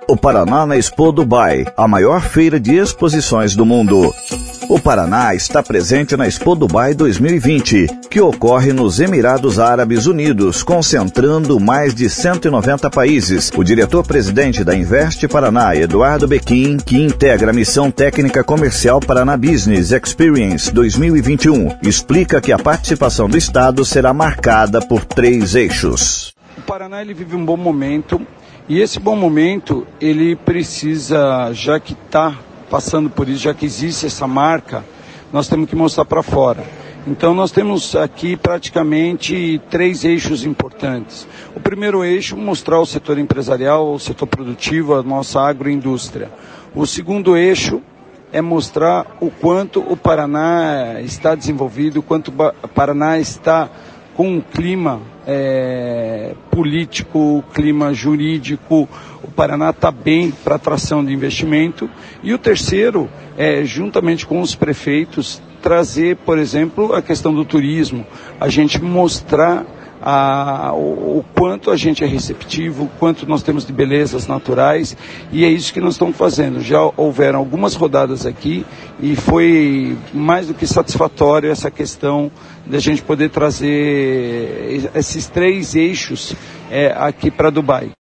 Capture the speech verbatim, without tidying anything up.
O Paraná na Expo Dubai, a maior feira de exposições do mundo. O Paraná está presente na Expo Dubai dois mil e vinte, que ocorre nos Emirados Árabes Unidos, concentrando mais de cento e noventa países. O diretor-presidente da Invest Paraná, Eduardo Bequim, que integra a missão técnica comercial Paraná Business Experience dois mil e vinte e um, explica que a participação do Estado será marcada por três eixos. O Paraná ele vive um bom momento. E esse bom momento, ele precisa, já que está passando por isso, já que existe essa marca, nós temos que mostrar para fora. Então nós temos aqui praticamente três eixos importantes. O primeiro eixo, mostrar o setor empresarial, o setor produtivo, a nossa agroindústria. O segundo eixo é mostrar o quanto o Paraná está desenvolvido, o quanto o Paraná está com um clima é, político, clima jurídico, o Paraná está bem para atração de investimento. E o terceiro é, juntamente com os prefeitos, trazer, por exemplo, a questão do turismo, a gente mostrar a, o, o quanto a gente é receptivo, o quanto nós temos de belezas naturais, e é isso que nós estamos fazendo. Já houveram algumas rodadas aqui e foi mais do que satisfatório essa questão de a gente poder trazer esses três eixos é, aqui para Dubai.